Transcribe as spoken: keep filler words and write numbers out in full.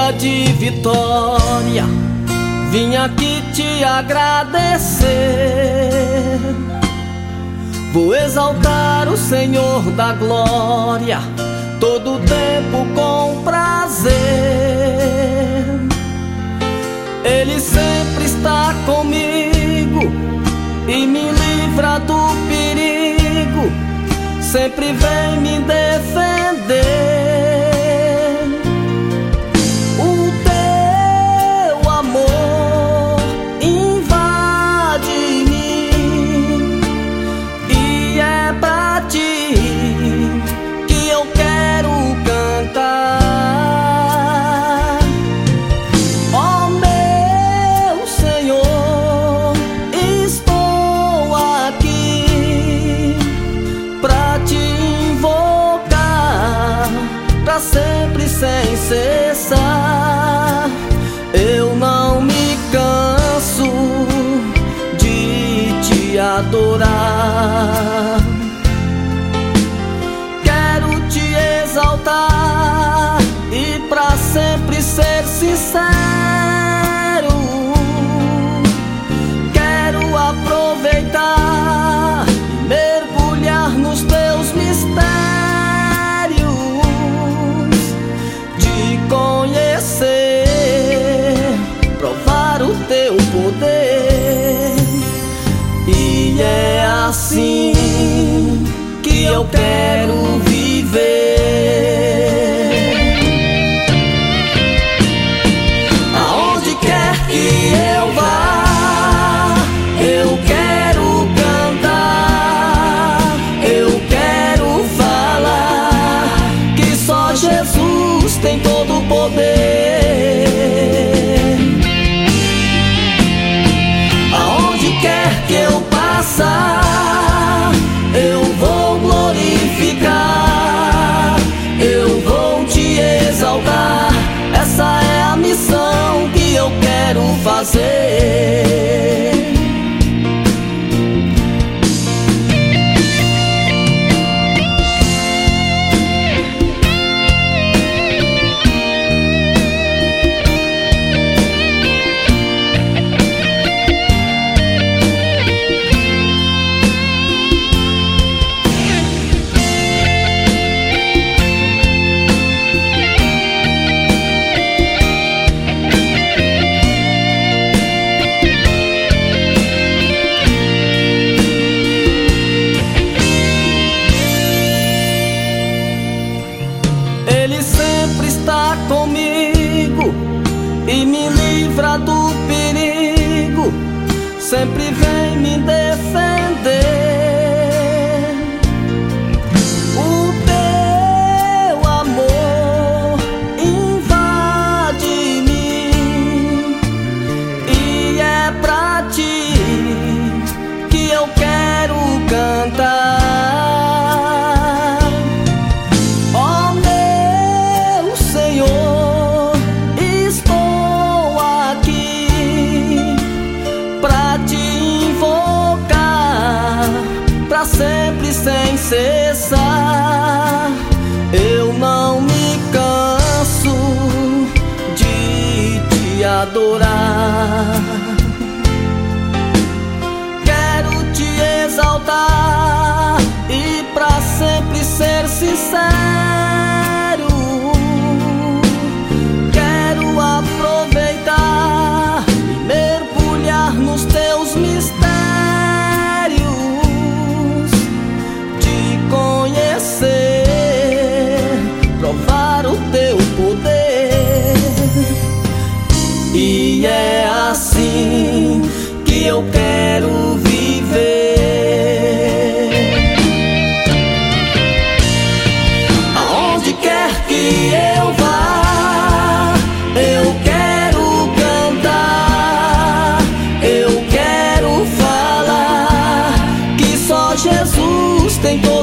dia de vitória, vim aqui te agradecer. Vou exaltar o Senhor da glória todo o tempo com prazer. Ele sempre está comigo e me livra do perigo, sempre vem me defender. O teu amor invade mim e é pra ti que eu quero cantar. Ó meu Senhor, estou aqui pra te invocar, pra sempre sem cessar. Eu não me canso de te adorar. Quero te exaltar e pra sempre ser sincero. Quero aproveitar e mergulhar nos teus mistérios, de conhecer, provar o teu poder. E é assim que eu quero viver. Aonde quer que eu vá, eu quero cantar, eu quero falar que só Jesus tem todo o poder. Aonde quer que eu passar, eu vou glorificar, eu vou te exaltar. Essa é a missão que eu quero fazer. Ele sempre está comigo e me livra do perigo, sempre vem me defender. O teu amor invade mim e é pra ti que eu quero cantar. Sempre sem cessar, eu não me canso de te adorar. Quero te exaltar e pra sempre ser sincero. Quero aproveitar e mergulhar nos teus mistérios, provar o teu poder. E é assim que eu quero viver. Aonde quer que eu vá, eu quero cantar, eu quero falar que só Jesus tem todo